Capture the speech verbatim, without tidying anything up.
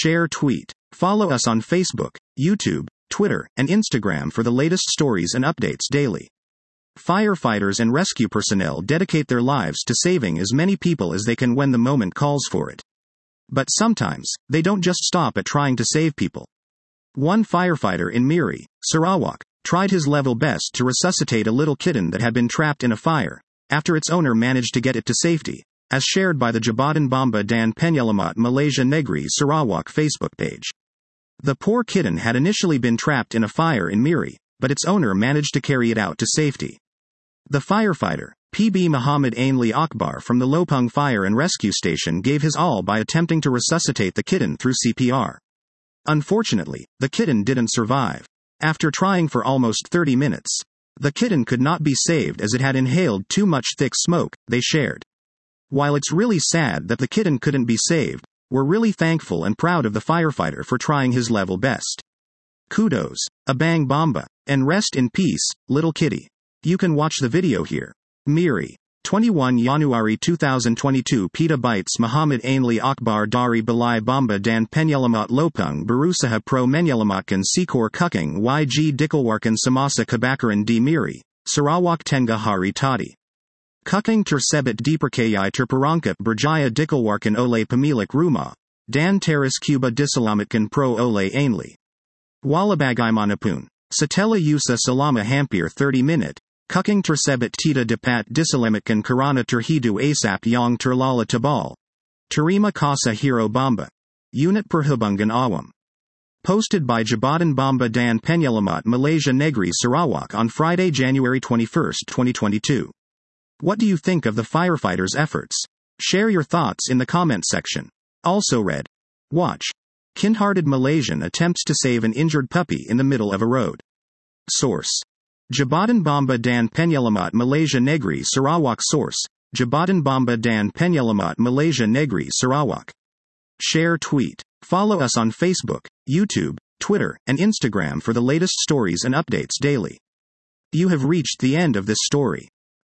Share tweet. Follow us on Facebook, YouTube, Twitter, and Instagram for the latest stories and updates daily. Firefighters and rescue personnel dedicate their lives to saving as many people as they can when the moment calls for it. But sometimes, they don't just stop at trying to save people. One firefighter in Miri, Sarawak, tried his level best to resuscitate a little kitten that had been trapped in a fire, after its owner managed to get it to safety, as shared by the Jabatan Bamba dan Penyelamat Malaysia Negeri Sarawak Facebook page. The poor kitten had initially been trapped in a fire in Miri, but its owner managed to carry it out to safety. The firefighter, P B Muhammad Ainli Akbar from the Lopung Fire and Rescue Station, gave his all by attempting to resuscitate the kitten through C P R. Unfortunately, the kitten didn't survive. After trying for almost thirty minutes, the kitten could not be saved as it had inhaled too much thick smoke, they shared. While it's really sad that the kitten couldn't be saved, we're really thankful and proud of the firefighter for trying his level best. Kudos, Abang Bamba, and rest in peace, little kitty. You can watch the video here. Miri, twenty-first January two thousand twenty-two. Pita Bites Muhammad Ainli Akbar Dari Balai Bamba dan Penyelamat Lopung Berusaha Pro Menyelamatkan Sikor Kuking Y G Dikeluarkan Semasa Kebakaran di Miri, Sarawak Tengah Hari Tadi. Kuking tersebut dipercayai terperangkap berjaya dikeluarkan oleh pemilik rumah, dan teras Cuba diselamatkan pro oleh Ainli. Walabagaimanapun, setelah usaha selama hampir thirty minit, Kuking tersebut tidak dapat diselamatkan kerana terhidu asap yang terlalu tebal. Terima kasih Hero Bamba. Unit Perhubungan Awam. Posted by Jabatan Bamba dan Penyelamat Malaysia Negeri Sarawak on Friday, January twenty-first, twenty twenty-two. What do you think of the firefighters' efforts? Share your thoughts in the comment section. Also read. Watch. Kind-hearted Malaysian attempts to save an injured puppy in the middle of a road. Source. Jabatan Bamba dan Penyelamat Malaysia Negeri Sarawak. Source. Jabatan Bamba dan Penyelamat Malaysia Negeri Sarawak. Share tweet. Follow us on Facebook, YouTube, Twitter, and Instagram for the latest stories and updates daily. You have reached the end of this story.